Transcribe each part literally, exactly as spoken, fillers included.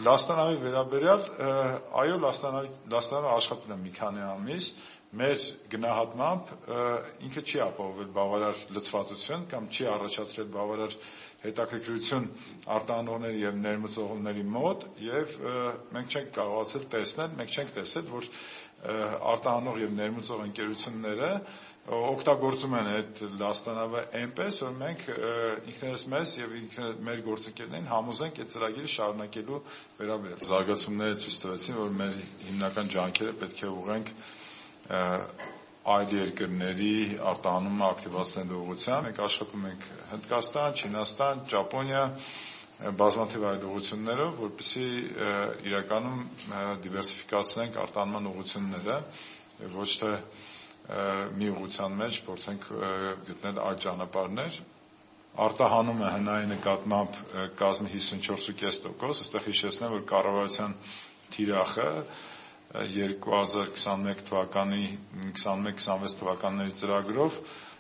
Լաստանավի վերաբերյալ, այո, Լաստանավը աշխատել է մի քանի ամիս, մեր գնահատմամբ ինքը չի ապահովել բավարար լծվածություն կամ չի առաջացրել բավարար հետաքրքրություն արտահանողների եւ ներմուծողների մոտ եւ մենք չենք կարողացել տեսնել, մենք չենք տեսել, որ արտահանող եւ ներմուծող ընկերությունները օգտագործում են այդ լաստանավը այնպես, որ մենք ինքներս մեզ եւ մեր գործընկերներին համոզենք այդ ծրագիրը շարունակելու վերաբերյալ։ Զարգացումները ցույց տվեցին, որ մեր հիմնական ջանքերը պետք է ուղղենք այլ երկրների արտահանումը ակտիվացնելու ուղղությամբ։ Մենք աշխատում ենք Հնդկաստան, Չինաստան, Ճապոնիա, բազմաթիվ այլ ուղղություններով, որպեսզի իրականում դիվերսիֆիկացնենք արտահանման ուղղությունները, ոչ թե մի ուղղության մեջ փորձենք գտնել այլ ճանապարհներ։ Արտահանումը հնայի նկատմամբ կազմի հիսունչորս կόμma պենս տոկոս, այստեղ հիշեցնեմ, որ կառավարության թիրախը երկու հազար քսաներկու թվականի քսաներկու քսանվեց թվականների ծրագրով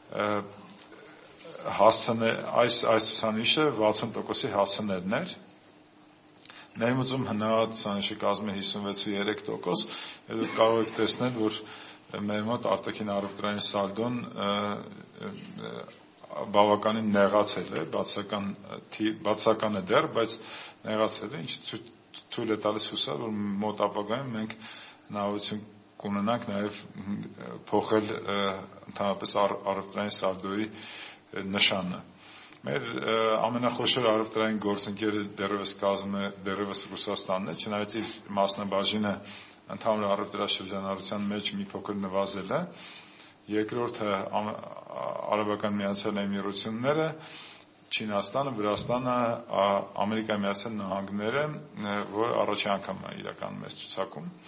այս այս ցուցանիշը վաթսուն տոկոսի հասցնելն էր։ Ներմուծում հնա ցուցանիշը կազմում է հիսունվեց կόμma երեք տոկոս, եւ կարող եք տեսնել, որ մեր մոտ արտաքին առևտրային սալդոն բավականին նեղացել է, բացական է դեռ, բայց նեղացել է, ինչը թույլ է տալիս հուսալ, որ մոտ ապագայում մենք հնարավորություն կունենանք նաև փոխել ընդհանրապես առևտրային սալդոյի նշանը։ Մեր ամենախոշոր առևտրային գործընկերը դեռևս կազմում է դեռևս Ռուսաստանն է, չնայած իր մասնաբաժինը ընդհանուր առևտրաշրջանառության մեջ մի փոքր նվազել է, երկրորդը Արաբական Միացյալ Էմիրությունները, Չինաստանը, Վրաստանը, Ամերիկայի Միացյալ Նահանգները, որ առաջին անգամ է իրականում այս ցուցակում։